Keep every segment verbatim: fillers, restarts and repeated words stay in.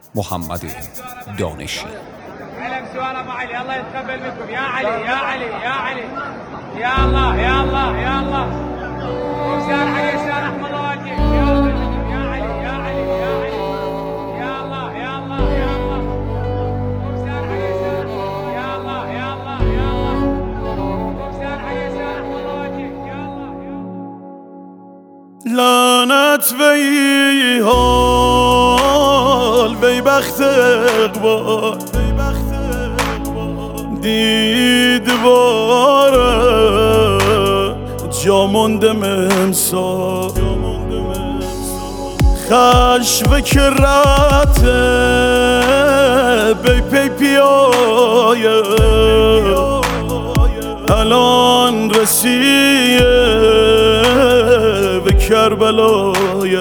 محمد دانشی. علم سؤال ابو علي، الله يتقبل منكم يا علي يا علي يا علي يا الله يا الله يا الله. يسار علي يسار احمد واجه يا علي يا علي يا علي يا الله يا الله يا الله. يسار علي يسار يا الله يا الله يا الله. يسار علي يسار احمد واجه يا الله يا الله. لعنت وی حال وی بخت اقبال دید باره جا موندم امسال خشم کرته بی پی پیایه الان رسیه به کربلایه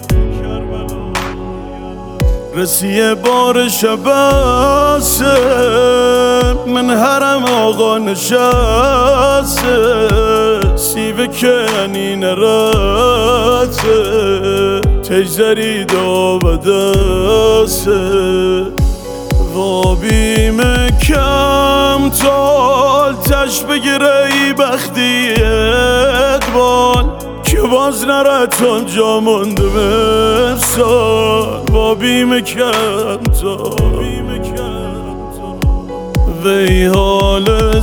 رسیه بار شباسه من حرم آقا نشسته سیب کنی نراته تجذری دا بدسته وابیم کم تال تش بگیره ای بختی اقبال که باز نرتون جا مونده بسال وابیم کم تال وی حال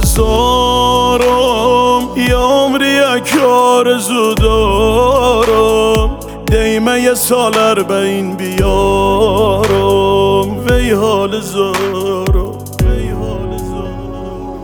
زارم یه عمری یک آرزو دارم دیمه یه سال اربعین بیارم وی حال زارم وی حال زارم.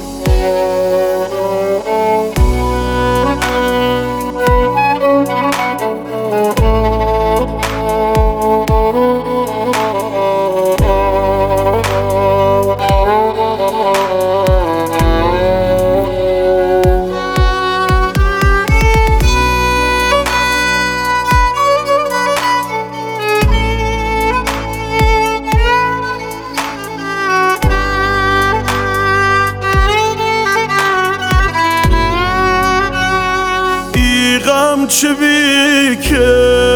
غم چه بی که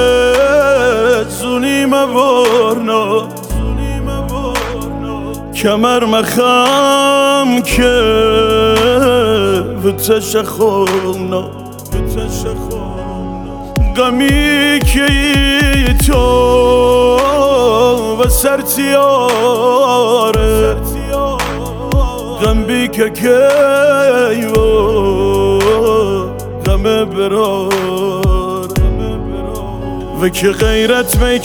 زونی مبارنا کمر مخم که وتش خونا غمی که ای تو و سرتیاره غم بی که که غم برار و که غیرت می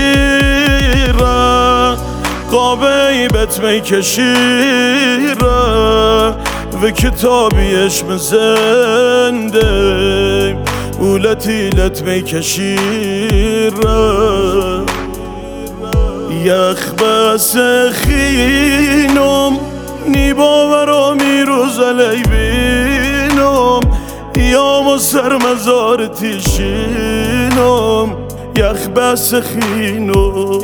کشیره قابه بت می کشیره و کتابیش مزنده اولتیلت می کشیره یخ بس خینم نی باورا میروز علی بینم یا سر مزار تیشینم یخ بس خینم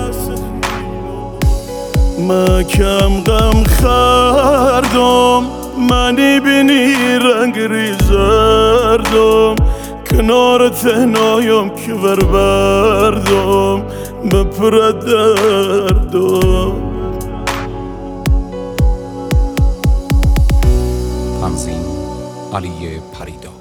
ما کم غم خردم منی بینی رنگ ریزردم کنار تهنایم که ور بردم بپرد دردم. تنظیم علی پریدا.